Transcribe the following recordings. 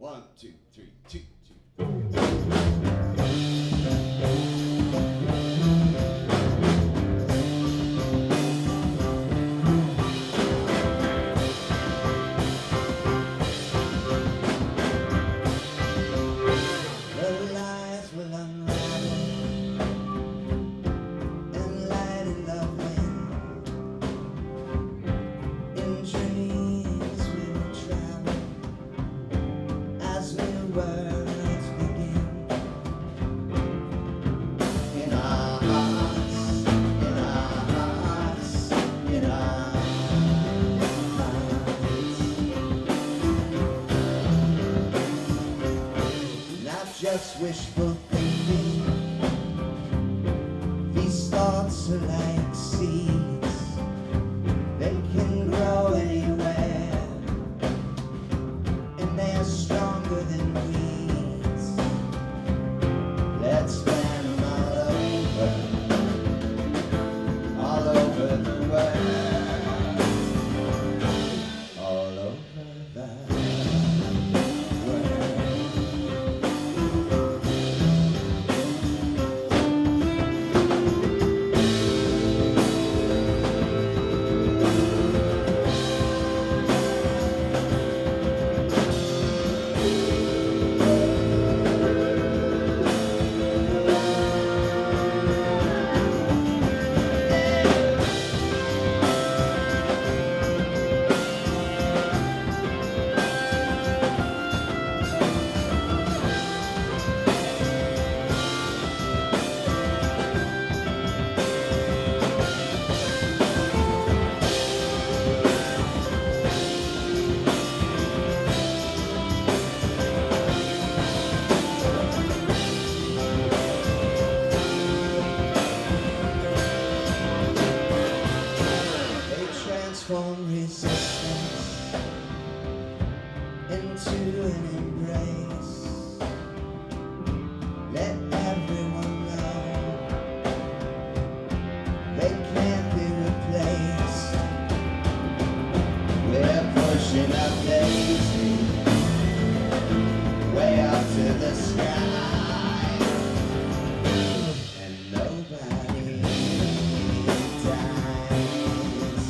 1, 2, 3, 2, 'Just wishful thinking. These thoughts are like seeds. They can grow anywhere, and they're stronger than weeds. Let's plant them all over the world, all over the world. Transform resistance into an embrace. Let everyone know they can't be replaced. We're pushing up daisy way up to the sky, and nobody dies.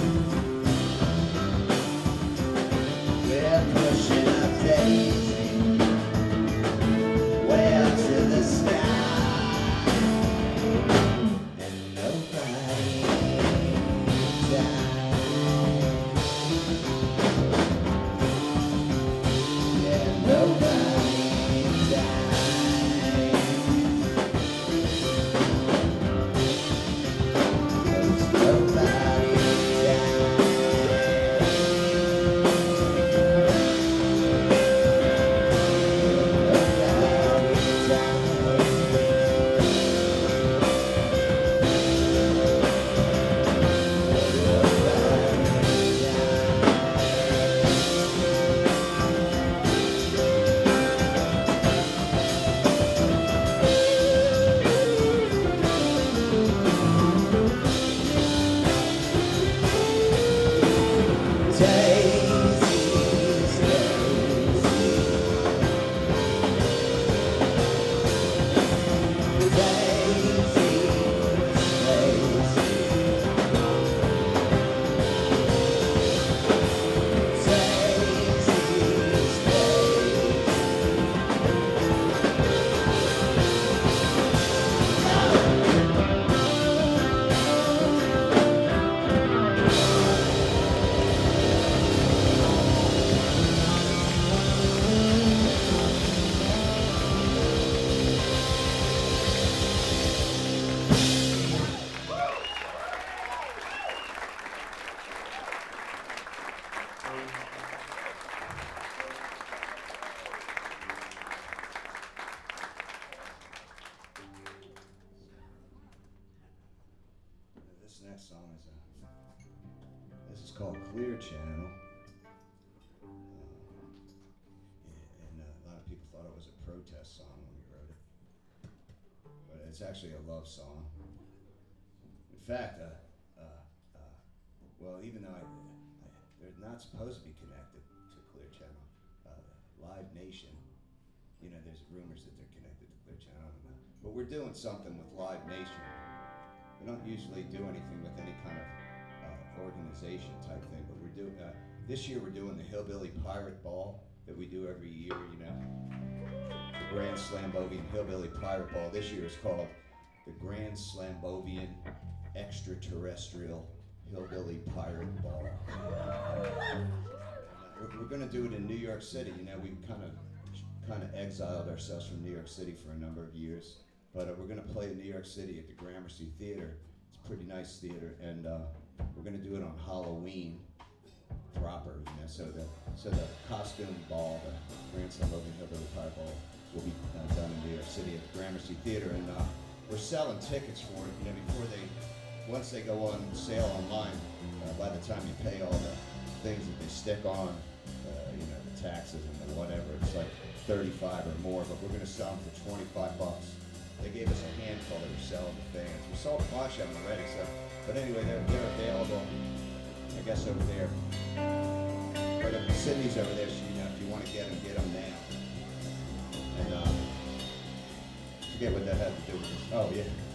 We're pushing up daisy way up to the sky, and nobody dies. Yeah, nobody dies. 'Cause nobody dies. This next song this is called Clear Channel. And a lot of people thought it was a protest song when we wrote it, but it's actually a love song. In fact, well, even though they're not supposed to be connected to Clear Channel, a Live Nation, you know, there's rumors that they're connected to Clear Channel. I don't know. But we're doing something with Live Nation. We don't usually do anything with any kind of organization type thing, but we're doing, this year we're doing the Hillbilly Pirate Ball that we do every year, you know. The Grand Slambovian Hillbilly Pirate Ball. This year is called the Grand Slambovian Extraterrestrial Hillbilly Pirate Ball. We're going to do it in New York City. You know, we kind of exiled ourselves from New York City for a number of years, but we're going to play in New York City at the Gramercy Theater. It's a pretty nice theater, and we're going to do it on Halloween proper. You know, so the costume ball, the Grand Slambovian Hillbilly Pirate Ball, will be done in New York City at the Gramercy Theater, and we're selling tickets for it. You know, once they go on sale online, by the time you pay all the things that they stick on, you know, the taxes and the whatever, it's like $35 or more, but we're going to sell them for $25. They gave us a handful that we're selling to fans. We sold a bunch of them already, so, but anyway, they're available, I guess, over there. But Sydney's over there, so, you know, if you want to get them now. And forget what that had to do with this. Oh, yeah.